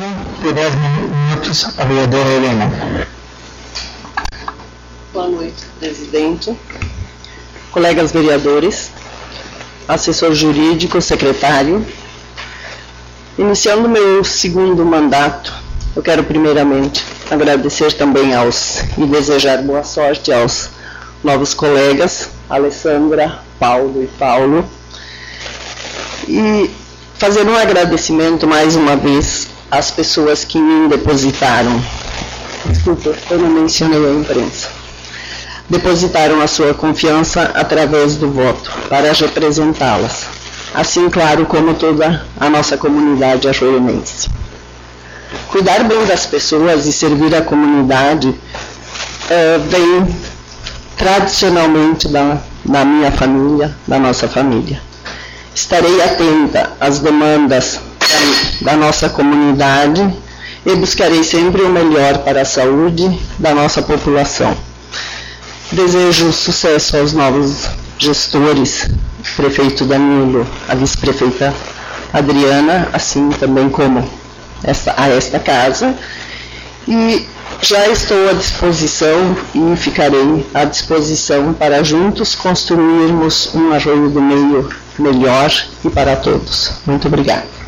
palavra, por 10 minutos, a vereadora Helena. Boa noite, presidente, colegas vereadores, assessor jurídico, secretário. Iniciando meu segundo mandato, eu quero primeiramente agradecer também e desejar boa sorte aos novos colegas, Alessandra, Paulo, e fazer um agradecimento mais uma vez às pessoas que me depositaram. Desculpa, eu não mencionei a imprensa. Depositaram a sua confiança através do voto para representá-las, assim, claro, como toda a nossa comunidade arroionense. Cuidar bem das pessoas e servir a comunidade vem tradicionalmente da minha família, da nossa família. Estarei atenta às demandas da nossa comunidade e buscarei sempre o melhor para a saúde da nossa população. Desejo sucesso aos novos gestores, prefeito Danilo, a vice-prefeita Adriana, assim também como a esta casa, e já estou à disposição e ficarei à disposição para juntos construirmos um Arroio do Meio melhor e para todos. Muito obrigada.